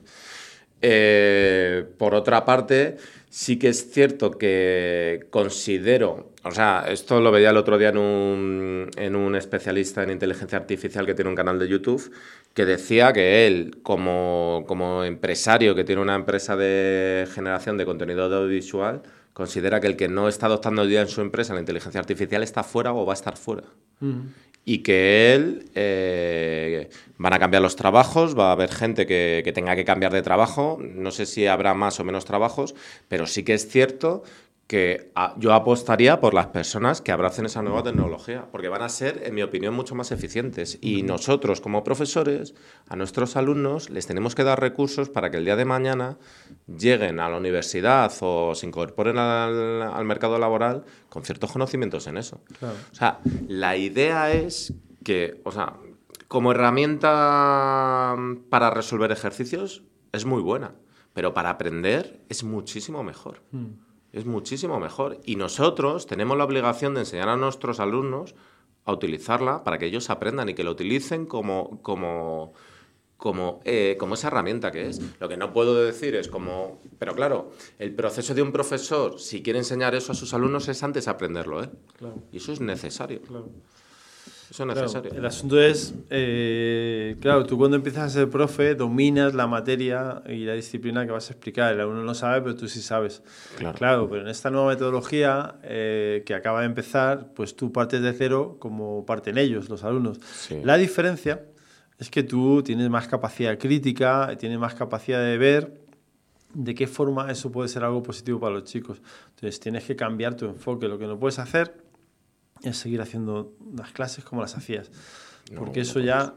Eh, por otra parte, sí que es cierto que considero, o sea, esto lo veía el otro día en un, en un especialista en inteligencia artificial que tiene un canal de YouTube, que decía que él, como, como empresario que tiene una empresa de generación de contenido audiovisual, considera que el que no está adoptando ya en su empresa la inteligencia artificial está fuera o va a estar fuera. Uh-huh. Y que él, eh, van a cambiar los trabajos, va a haber gente que, que tenga que cambiar de trabajo, no sé si habrá más o menos trabajos, pero sí que es cierto que a, yo apostaría por las personas que abracen esa nueva tecnología, porque van a ser, en mi opinión, mucho más eficientes. Y nosotros, como profesores, a nuestros alumnos les tenemos que dar recursos para que el día de mañana lleguen a la universidad o se incorporen al, al mercado laboral con ciertos conocimientos en eso. Claro. O sea, la idea es que, o sea, como herramienta para resolver ejercicios es muy buena, pero para aprender es muchísimo mejor. Mm. Es muchísimo mejor. Y nosotros tenemos la obligación de enseñar a nuestros alumnos a utilizarla para que ellos aprendan y que lo utilicen como, como, como, eh, como esa herramienta que es. Lo que no puedo decir es como... Pero claro, el proceso de un profesor, si quiere enseñar eso a sus alumnos, es antes aprenderlo, ¿eh? Claro. Y eso es necesario. Claro. Eso es necesario. Claro, el asunto es, eh, claro, tú cuando empiezas a ser profe dominas la materia y la disciplina que vas a explicar. El alumno no sabe, pero tú sí sabes. Claro, claro, pero en esta nueva metodología eh, que acaba de empezar, pues tú partes de cero como parten ellos, los alumnos. Sí. La diferencia es que tú tienes más capacidad crítica, tienes más capacidad de ver de qué forma eso puede ser algo positivo para los chicos. Entonces tienes que cambiar tu enfoque. Lo que no puedes hacer es seguir haciendo las clases como las hacías, porque no, eso no ya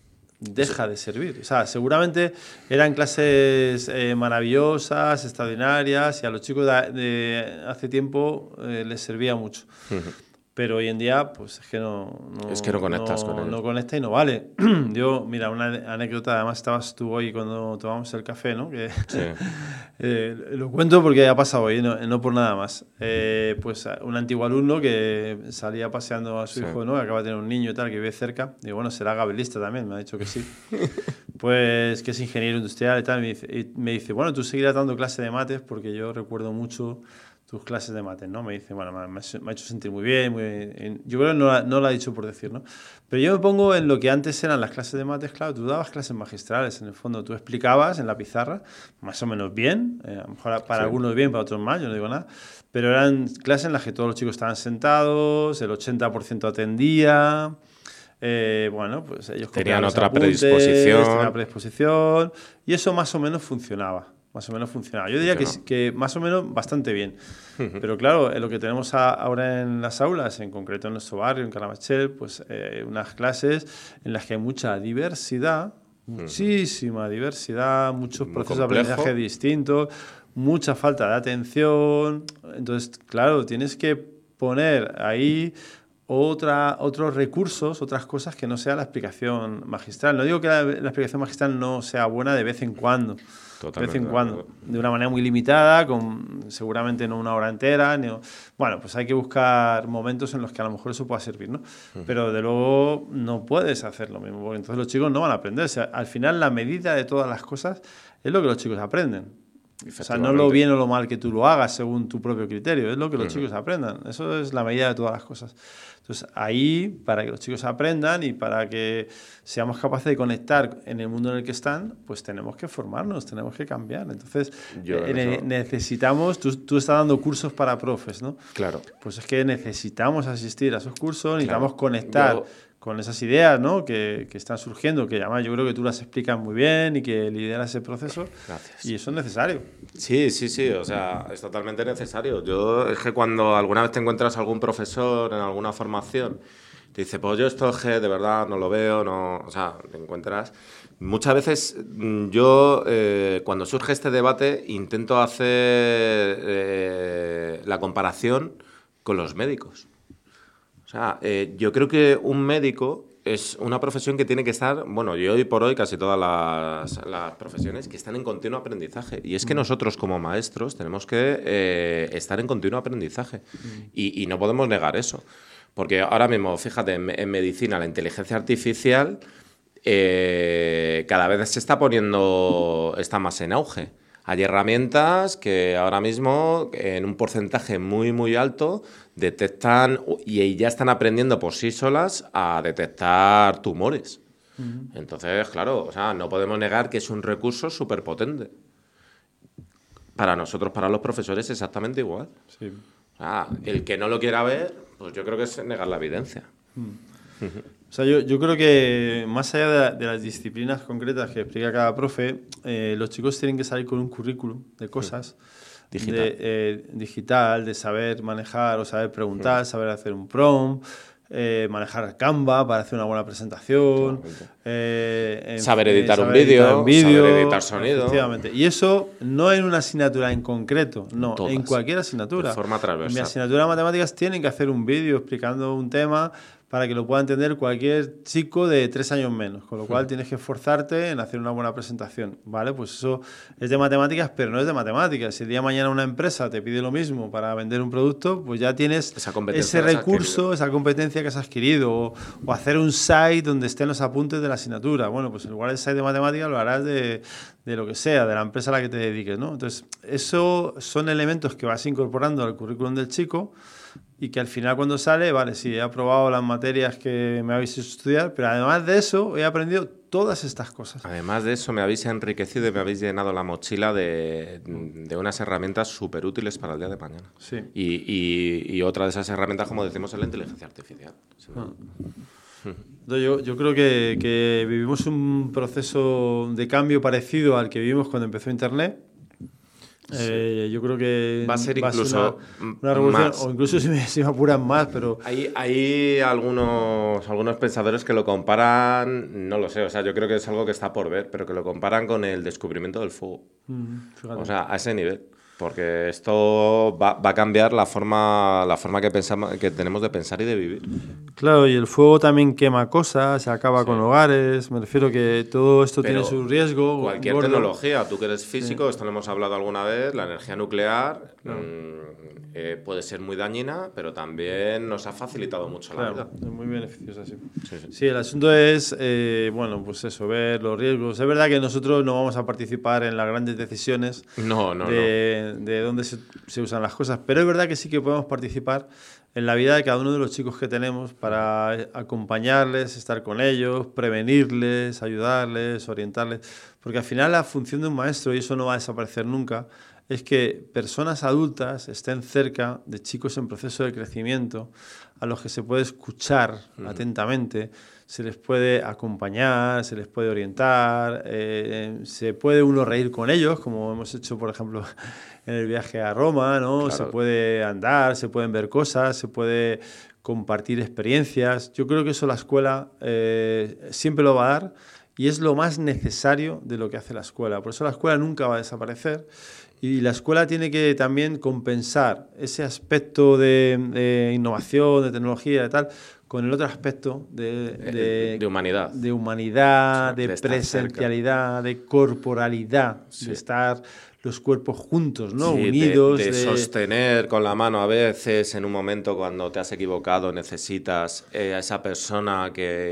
deja de servir. O sea, seguramente eran clases eh, maravillosas, extraordinarias, y a los chicos de, de hace tiempo eh, les servía mucho. Uh-huh. Pero hoy en día, pues es que no... no es que no conectas no, con él. No conecta y no vale. Yo, mira, una anécdota, además estabas tú hoy cuando tomamos el café, ¿no? Que, sí. eh, lo cuento porque ha pasado hoy, no, no por nada más. Eh, pues un antiguo alumno que salía paseando a su sí. hijo, ¿no? Que acaba de tener un niño y tal, que vive cerca. Digo, bueno, será gabelista también, me ha dicho que sí. Pues que es ingeniero industrial y tal. Y me dice, y me dice, bueno, tú seguirás dando clase de mates porque yo recuerdo mucho tus clases de mates, ¿no? Me dice, bueno, me, me ha hecho sentir muy bien, muy bien. Yo creo que no, no lo ha dicho por decir, ¿no? Pero yo me pongo en lo que antes eran las clases de mates, claro, tú dabas clases magistrales, en el fondo, tú explicabas en la pizarra, más o menos bien, eh, a lo mejor para sí. algunos bien, para otros más, yo no digo nada, pero eran clases en las que todos los chicos estaban sentados, el ochenta por ciento atendía, eh, bueno, pues ellos tenían otra apuntes, predisposición. Tenían una predisposición, y eso más o menos funcionaba. Más o menos funcionaba. Yo diría que, que más o menos bastante bien. Uh-huh. Pero claro, lo que tenemos a, ahora en las aulas, en concreto en nuestro barrio, en Carabanchel, pues eh, unas clases en las que hay mucha diversidad, uh-huh. muchísima diversidad, muchos Muy procesos complejo. de aprendizaje distintos, mucha falta de atención. Entonces, claro, tienes que poner ahí otra, otros recursos, otras cosas que no sea la explicación magistral. No digo que la, la explicación magistral no sea buena de vez en cuando, Totalmente de vez en cuando, de una manera muy limitada, con seguramente no una hora entera. Ni, bueno, pues hay que buscar momentos en los que a lo mejor eso pueda servir, ¿no? Uh-huh. Pero de luego no puedes hacer lo mismo, porque entonces los chicos no van a aprender. O sea, al final la medida de todas las cosas es lo que los chicos aprenden. O sea, no lo bien o lo mal que tú lo hagas según tu propio criterio, es lo que los uh-huh. chicos aprendan. Eso es la medida de todas las cosas. Entonces, ahí, para que los chicos aprendan y para que seamos capaces de conectar en el mundo en el que están, pues tenemos que formarnos, tenemos que cambiar. Entonces, Yo eh, ne- necesitamos... Tú, tú estás dando cursos para profes, ¿no? Claro. Pues es que necesitamos asistir a esos cursos, necesitamos claro. conectar... Yo... con esas ideas, ¿no? que, que están surgiendo, que además yo creo que tú las explicas muy bien y que lideras ese proceso. Gracias. Y eso es necesario. Sí, sí, sí, o sea, es totalmente necesario. Yo es que cuando alguna vez te encuentras algún profesor en alguna formación, te dice, pues yo esto es que de verdad no lo veo, no, o sea, te encuentras... Muchas veces yo, eh, cuando surge este debate, intento hacer eh, la comparación con los médicos. O sea, eh, yo creo que un médico es una profesión que tiene que estar, bueno, y hoy por hoy casi todas las, las profesiones que están en continuo aprendizaje. Y es que nosotros como maestros tenemos que eh, estar en continuo aprendizaje. Y, y no podemos negar eso. Porque ahora mismo, fíjate, en, en medicina la inteligencia artificial eh, cada vez se está poniendo, está más en auge. Hay herramientas que ahora mismo, en un porcentaje muy, muy alto, detectan y ya están aprendiendo por sí solas a detectar tumores. Uh-huh. Entonces, claro, o sea, no podemos negar que es un recurso súper potente. Para nosotros, para los profesores, exactamente igual. Sí. O sea, el que no lo quiera ver, pues yo creo que es negar la evidencia. Uh-huh. O sea, yo, yo creo que más allá de, la, de las disciplinas concretas que explica cada profe, eh, los chicos tienen que salir con un currículum de cosas sí. digital. De, eh, digital, de saber manejar o saber preguntar, sí. saber hacer un prompt, eh, manejar Canva para hacer una buena presentación, eh, en, saber editar eh, un vídeo, saber editar sonido. Efectivamente. Y eso no en una asignatura en concreto, no, Todas. En cualquier asignatura. De forma transversal. En mi asignatura de matemáticas tienen que hacer un vídeo explicando un tema para que lo pueda entender cualquier chico de tres años menos, con lo cual sí. tienes que esforzarte en hacer una buena presentación, ¿vale? Pues eso es de matemáticas, pero no es de matemáticas. Si el día de mañana una empresa te pide lo mismo para vender un producto, pues ya tienes ese recurso, esa competencia que has adquirido, o, o hacer un site donde estén los apuntes de la asignatura. Bueno, pues igual el site de matemáticas lo harás de, de lo que sea, de la empresa a la que te dediques, ¿no? Entonces, eso son elementos que vas incorporando al currículum del chico, y que al final cuando sale, vale, sí, he aprobado las materias que me habéis hecho estudiar, pero además de eso he aprendido todas estas cosas. Además de eso me habéis enriquecido y me habéis llenado la mochila de, de unas herramientas súper útiles para el día de mañana. Sí. Y, y, y otra de esas herramientas, como decimos, es la inteligencia artificial. Sí. Ah. Yo, yo creo que, que vivimos un proceso de cambio parecido al que vivimos cuando empezó Internet. Sí. Eh, yo creo que va a ser va incluso a ser una, una revolución, más. O incluso si me, si me apuran más, pero... Hay, hay algunos, algunos pensadores que lo comparan, no lo sé, o sea, yo creo que es algo que está por ver, pero que lo comparan con el descubrimiento del fuego. Mm, o sea, a ese nivel. Porque esto va, va a cambiar la forma, la forma que, pensamos, que tenemos de pensar y de vivir. Claro, y el fuego también quema cosas, se acaba sí. con hogares. Me refiero que todo esto Pero tiene su riesgo. Cualquier gordo. tecnología, tú que eres físico, sí. esto lo hemos hablado alguna vez, la energía nuclear claro. mmm, eh, puede ser muy dañina, pero también nos ha facilitado mucho claro, la vida. Es muy beneficiosa, sí. Sí, sí. sí, el asunto es, eh, bueno, pues eso, ver los riesgos. Es verdad que nosotros no vamos a participar en las grandes decisiones. No, no, de, no. de dónde se, se usan las cosas, pero es verdad que sí que podemos participar en la vida de cada uno de los chicos que tenemos para acompañarles, estar con ellos, prevenirles, ayudarles, orientarles, porque al final la función de un maestro, y eso no va a desaparecer nunca, es que personas adultas estén cerca de chicos en proceso de crecimiento, a los que se puede escuchar uh-huh. atentamente, se les puede acompañar, se les puede orientar, eh, se puede uno reír con ellos, como hemos hecho, por ejemplo, en el viaje a Roma, ¿no? Claro. Se puede andar, se pueden ver cosas, se puede compartir experiencias. Yo creo que eso la escuela eh, siempre lo va a dar y es lo más necesario de lo que hace la escuela. Por eso la escuela nunca va a desaparecer. Y la escuela tiene que también compensar ese aspecto de, de innovación, de tecnología, de tal, con el otro aspecto de, de, de humanidad, de, humanidad, sí, de, de presencialidad, de corporalidad, sí. de estar los cuerpos juntos, ¿no? Sí, unidos. De, de, de sostener con la mano a veces en un momento cuando te has equivocado, necesitas eh, a esa persona que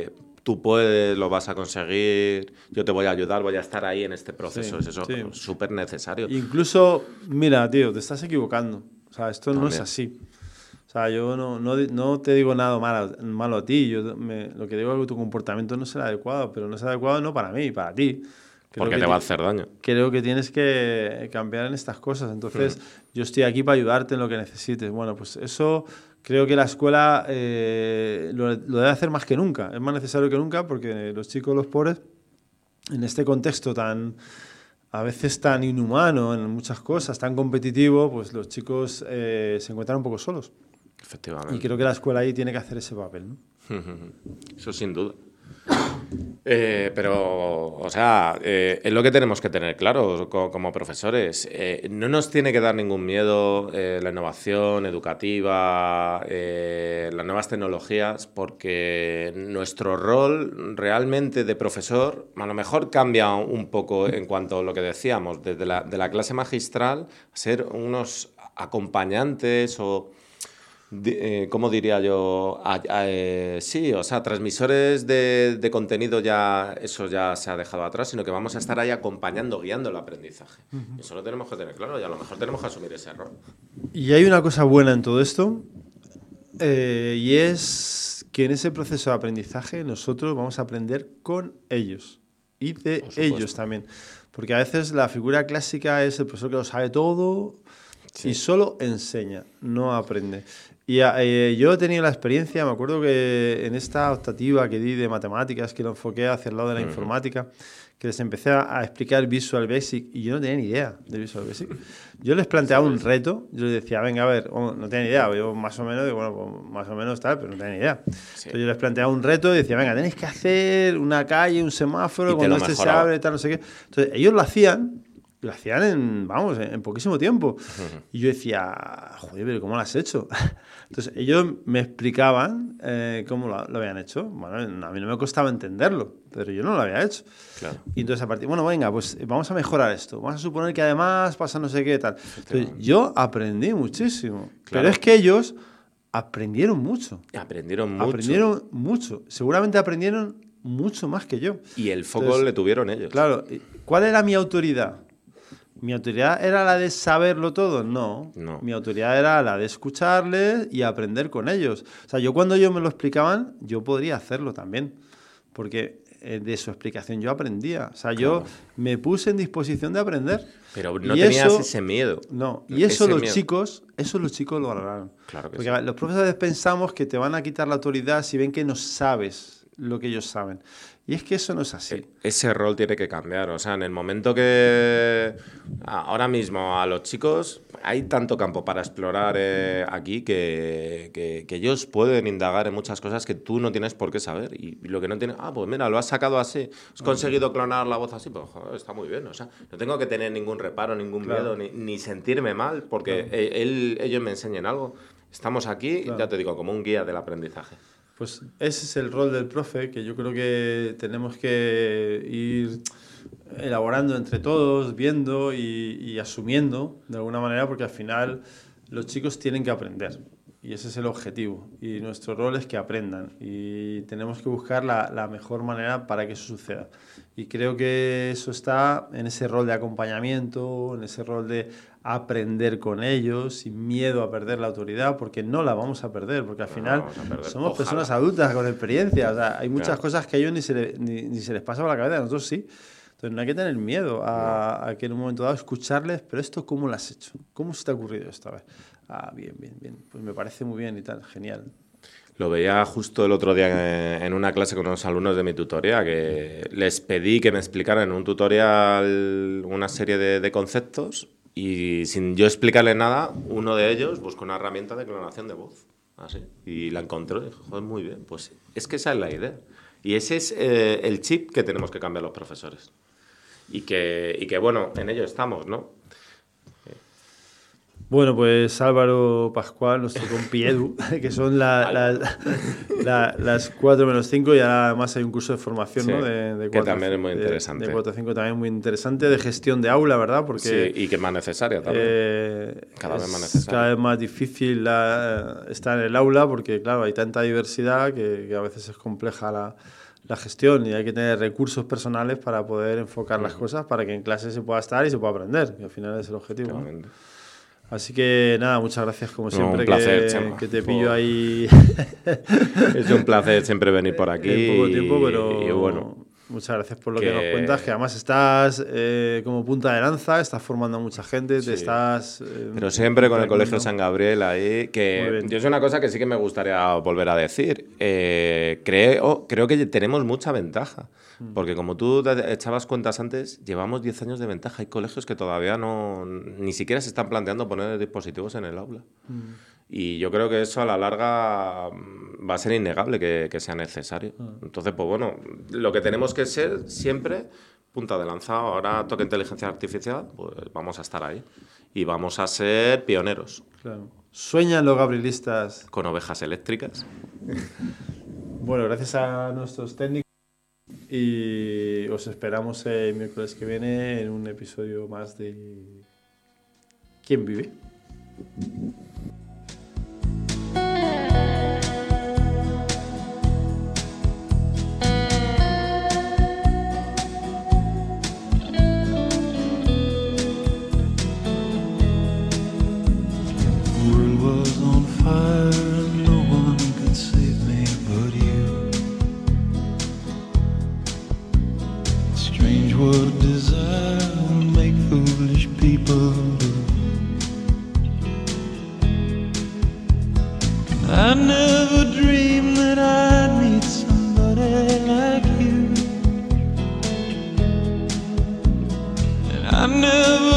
tú puedes, lo vas a conseguir, yo te voy a ayudar, voy a estar ahí en este proceso. Sí, es eso, sí. súper necesario. Incluso, mira, tío, te estás equivocando. O sea, esto También. no es así. O sea, yo no, no, no te digo nada malo, malo a ti. Yo me, lo que digo es que tu comportamiento no será adecuado, pero no será adecuado no para mí, para ti. Creo Porque que te va a hacer daño. Creo que tienes que cambiar en estas cosas. Entonces, mm. yo estoy aquí para ayudarte en lo que necesites. Bueno, pues eso creo que la escuela eh, lo, lo debe hacer más que nunca. Es más necesario que nunca porque los chicos, los pobres, en este contexto tan, a veces tan inhumano en muchas cosas, tan competitivo, pues los chicos eh, se encuentran un poco solos. Efectivamente. Y creo que la escuela ahí tiene que hacer ese papel, ¿no? Eso sin duda. Eh, pero, o sea, eh, es lo que tenemos que tener claro como, como profesores. Eh, no nos tiene que dar ningún miedo eh, la innovación educativa, eh, las nuevas tecnologías, porque nuestro rol realmente de profesor a lo mejor cambia un poco en cuanto a lo que decíamos, desde la, de la clase magistral a ser unos acompañantes o... Eh, ¿Cómo diría yo? Ah, eh, sí, o sea, transmisores de, de contenido ya, eso ya se ha dejado atrás, sino que vamos a estar ahí acompañando, guiando el aprendizaje. Uh-huh. Eso lo tenemos que tener claro y a lo mejor tenemos que asumir ese error. Y hay una cosa buena en todo esto, eh, y es que en ese proceso de aprendizaje nosotros vamos a aprender con ellos y de ellos también. Porque a veces la figura clásica es el profesor que lo sabe todo, sí, y solo enseña, no aprende. Y eh, yo he tenido la experiencia, me acuerdo que en esta optativa que di de matemáticas, que lo enfoqué hacia el lado de la uh-huh. informática, que les empecé a explicar Visual Basic y yo no tenía ni idea de Visual Basic. Yo les planteaba un reto, yo les decía, venga, a ver, oh, no tenía ni idea, yo más o menos, digo, bueno, pues, más o menos tal, pero no tenía ni idea. Sí. Entonces yo les planteaba un reto y decía, venga, tenéis que hacer una calle, un semáforo, cuando este se abre, tal, no sé qué. Entonces ellos lo hacían, lo hacían en, vamos, en, en poquísimo tiempo. Uh-huh. Y yo decía, joder, pero ¿cómo lo has hecho? Entonces ellos me explicaban eh, cómo lo, lo habían hecho. Bueno, a mí no me costaba entenderlo, pero yo no lo había hecho. Claro. Y entonces a partir, bueno, venga, pues vamos a mejorar esto. Vamos a suponer que además pasa no sé qué tal. Entonces yo aprendí muchísimo. Claro. Pero es que ellos aprendieron mucho. Aprendieron mucho. Aprendieron mucho. Seguramente aprendieron mucho más que yo. Y el foco entonces, le tuvieron ellos. Claro. ¿Cuál era mi autoridad? ¿Mi autoridad era la de saberlo todo? No. no. Mi autoridad era la de escucharles y aprender con ellos. O sea, yo cuando ellos me lo explicaban, yo podría hacerlo también. Porque de su explicación yo aprendía. O sea, yo claro. me puse en disposición de aprender. Pero no y tenías eso, ese miedo. No. Y eso los miedo. chicos, eso los chicos lo valoraron. Claro que Porque sí. los profesores pensamos que te van a quitar la autoridad si ven que no sabes lo que ellos saben. Y es que eso no es así. Ese rol tiene que cambiar. O sea, en el momento que ahora mismo a los chicos hay tanto campo para explorar eh, aquí que, que, que ellos pueden indagar en muchas cosas que tú no tienes por qué saber. Y lo que no tienes, ah, pues mira, lo has sacado así, has conseguido clonar la voz así, pues joder, está muy bien. O sea, no tengo que tener ningún reparo, ningún claro. miedo, ni, ni sentirme mal porque claro. él, ellos me enseñen algo. Estamos aquí, claro. ya te digo, como un guía del aprendizaje. Pues ese es el rol del profe, que yo creo que tenemos que ir elaborando entre todos, viendo y, y asumiendo de alguna manera, porque al final los chicos tienen que aprender y ese es el objetivo y nuestro rol es que aprendan y tenemos que buscar la, la mejor manera para que eso suceda. Y creo que eso está en ese rol de acompañamiento, en ese rol de aprender con ellos, sin miedo a perder la autoridad, porque no la vamos a perder, porque al final no somos Ojalá. personas adultas con experiencia. O sea, hay muchas claro. cosas que a ellos ni se, le, ni, ni se les pasa por la cabeza, a nosotros sí. Entonces no hay que tener miedo a, no. a que en un momento dado escucharles, pero esto ¿cómo lo has hecho? ¿Cómo se te ha ocurrido esta vez? Ah, bien, bien, bien. Pues me parece muy bien y tal, genial. Lo veía justo el otro día en una clase con unos alumnos de mi tutoría, que les pedí que me explicaran en un tutorial una serie de, de conceptos y sin yo explicarle nada, uno de ellos buscó una herramienta de clonación de voz. Así. Y la encontró y dijo, joder, muy bien. Pues es que esa es la idea. Y ese es eh, el chip que tenemos que cambiar los profesores. Y que, y que, bueno, en ello estamos, ¿no? Bueno, pues Álvaro Pascual, nuestro compi Edu, que son la, la, la, las cuatro menos cinco y además hay un curso de formación, sí, ¿no? De, de que cuatro, también es muy interesante. De, de cuatro a cinco también muy interesante, de gestión de aula, ¿verdad? Porque, sí, y que es más necesaria también. Eh, cada vez más necesaria. Cada vez más difícil la, estar en el aula porque, claro, hay tanta diversidad que, que a veces es compleja la, la gestión y hay que tener recursos personales para poder enfocar las cosas para que en clase se pueda estar y se pueda aprender, que al final es el objetivo, ¿no? Así que nada, muchas gracias como siempre, no, un placer, que, que te pillo por... ahí. Es un placer siempre venir por aquí. En poco tiempo, pero y, y bueno, muchas gracias por lo que... que nos cuentas, que además estás eh, como punta de lanza, estás formando a mucha gente, sí. te estás... Eh, pero siempre con el Colegio San Gabriel ahí, que yo es una cosa que sí que me gustaría volver a decir. Eh, creo, creo que tenemos mucha ventaja, porque como tú echabas cuentas antes, llevamos diez años de ventaja. Hay colegios que todavía no ni siquiera se están planteando poner dispositivos en el aula. Mm. Y yo creo que eso a la larga va a ser innegable que, que sea necesario. Entonces, pues bueno, lo que tenemos que ser siempre punta de lanza. Ahora toca inteligencia artificial, pues vamos a estar ahí. Y vamos a ser pioneros. Claro. ¿Sueñan los gabrielistas? Con ovejas eléctricas. Bueno, gracias a nuestros técnicos. Y os esperamos el miércoles que viene en un episodio más de ¿Quién vive? I never dreamed that I'd meet somebody like you, and I never